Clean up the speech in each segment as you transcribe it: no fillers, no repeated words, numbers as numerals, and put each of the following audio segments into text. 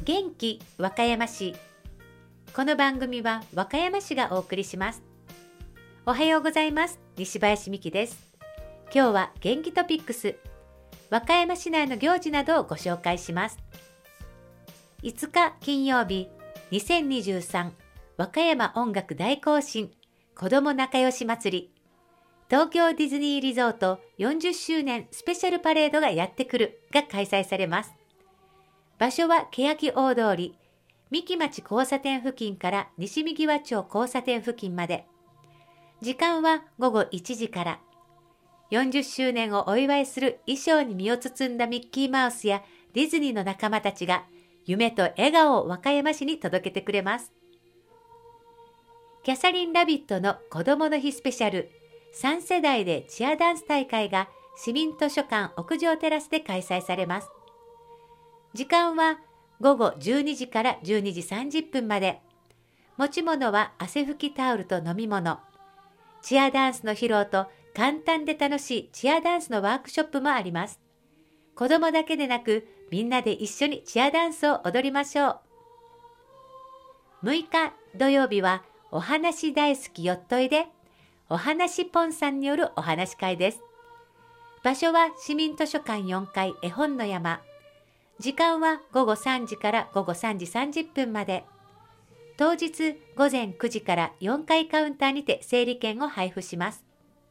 元気和歌山市。この番組は和歌山市がお送りします。おはようございます。西林美希です。今日は元気トピックス、和歌山市内の行事などをご紹介します。5日金曜日、2023和歌山音楽大行進子ども仲良し祭り、東京ディズニーリゾート40周年スペシャルパレードがやってくるが開催されます。場所は欅大通り、三木町交差点付近から西見際町交差点付近まで。時間は午後1時から。40周年をお祝いする衣装に身を包んだミッキーマウスやディズニーの仲間たちが夢と笑顔を和歌山市に届けてくれます。キャサリン・ラビットの子どもの日スペシャル3世代でチアダンス大会が市民図書館屋上テラスで開催されます。時間は午後12時から12時30分まで。持ち物は汗拭きタオルと飲み物。チアダンスの披露と簡単で楽しいチアダンスのワークショップもあります。子供だけでなくみんなで一緒にチアダンスを踊りましょう。6日土曜日はお話大好きよっといで、お話ポンさんによるお話会です。場所は市民図書館4階絵本の山。時間は午後3時から午後3時30分まで。当日午前9時から4階カウンターにて整理券を配布します。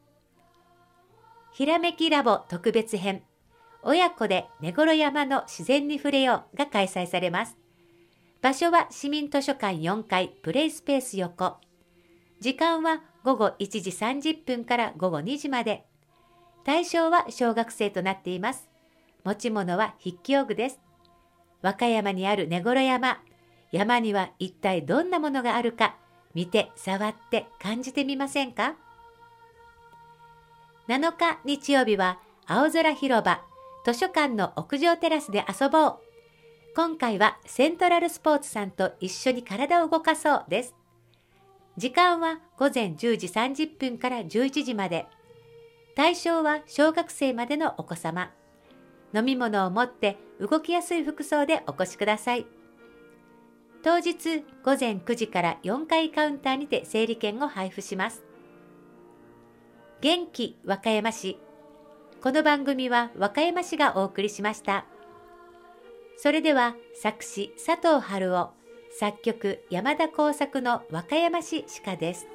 ひらめきラボ特別編、親子で根頃山の自然に触れようが開催されます。場所は市民図書館4階プレイスペース横。時間は午後1時30分から午後2時まで。対象は小学生となっています。持ち物は筆記用具です。和歌山にある根頃山。山には一体どんなものがあるか、見て触って感じてみませんか。7日日曜日は青空広場図書館の屋上テラスで遊ぼう。今回はセントラルスポーツさんと一緒に体を動かそうです。時間は午前10時30分から11時まで。対象は小学生までのお子様。飲み物を持って動きやすい服装でお越しください。当日午前9時から4階カウンターにて整理券を配布します。元気和歌山市。この番組は和歌山市がお送りしました。それでは作詞佐藤春夫、作曲山田耕作の和歌山市詩歌です。